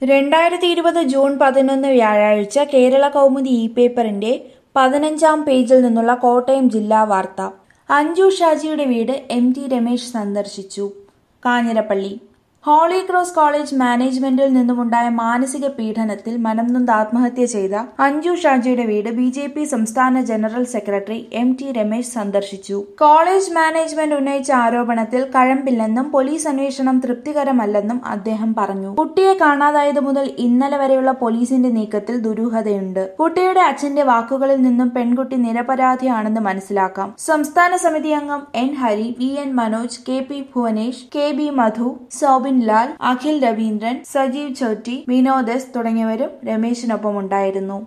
2020 June 11 വ്യാഴാഴ്ച കേരള കൗമുദി പേപ്പറിന്റെ 15-ാം പേജിൽ നിന്നുള്ള കോട്ടയം ജില്ലാ വാർത്ത. അഞ്ജു ഷാജിയുടെ വീട് എം.ടി. രമേശ് സന്ദർശിച്ചു. കാഞ്ഞിരപ്പള്ളി. ഹോളി ക്രോസ് കോളേജ് മാനേജ്മെന്റിൽ നിന്നുമുണ്ടായ മാനസിക പീഡനത്തിൽ മനംനൊന്ത് ആത്മഹത്യ ചെയ്ത അഞ്ജു ഷാജിയുടെ വീട് ബി.ജെ.പി. സംസ്ഥാന ജനറൽ സെക്രട്ടറി എം.ടി. രമേശ് സന്ദർശിച്ചു. കോളേജ് മാനേജ്മെന്റ് ഉന്നയിച്ച ആരോപണത്തിൽ കഴമ്പില്ലെന്നും പോലീസ് അന്വേഷണം തൃപ്തികരമല്ലെന്നും അദ്ദേഹം പറഞ്ഞു. കുട്ടിയെ കാണാതായത് മുതൽ ഇന്നലെ വരെയുള്ള പോലീസിന്റെ നീക്കത്തിൽ ദുരൂഹതയുണ്ട്. കുട്ടിയുടെ അച്ഛന്റെ വാക്കുകളിൽ നിന്നും പെൺകുട്ടി നിരപരാധിയാണെന്ന് മനസ്സിലാക്കാം. സംസ്ഥാന സമിതി അംഗം N Hari, V N Manoj, K P Bhuvanesh, K B Madhu, Sobin Lal, Akhil Raveendran, Sajeev Chotti, Vinod S തുടങ്ങിയവരും രമേശിനൊപ്പമുണ്ടായിരുന്നു.